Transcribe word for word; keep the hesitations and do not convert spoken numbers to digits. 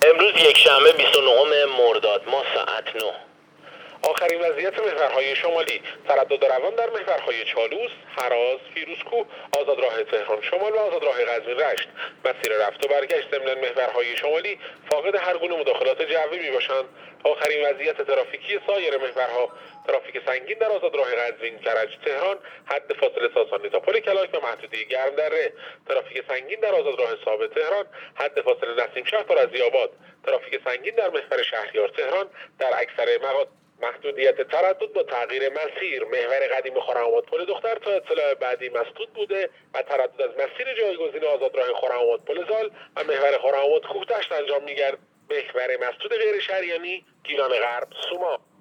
امروز یک شنبه بیست و نهم مرداد ماه ساعت نه. آخرین وضعیت محورهای شمالی: تردد روان در محورهای چالوس، هراز، فیروزکوه، آزادراه تهران شمال و آزادراه قزوین رشت. مسیر رفت و برگشت ضمن محورهای شمالی فاقد هر گونه مداخلات جوی میباشند. آخرین وضعیت ترافیکی سایر محورها: ترافیک سنگین در آزادراه قزوین کرج تهران حد فاصله ساسانی تا پل کلاک و محدوده گرمدره. ترافیک سنگین در آزادراه ثابت تهران حد فاصله نسیم شهر تا رضی‌آباد. ترافیک سنگین در محور شهریار تهران در اکثر مقاطع. محدودیت تردد با تغییر مسیر: محور قدیم خرم‌آباد پل دختر تا اطلاع بعدی مسدود بوده و تردد از مسیر جایگزین آزادراه خرم‌آباد پل زال و محور خرم‌آباد کوه‌دشت انجام می‌گردد. محور مسدود غیر شریانی گیلان غرب سوما.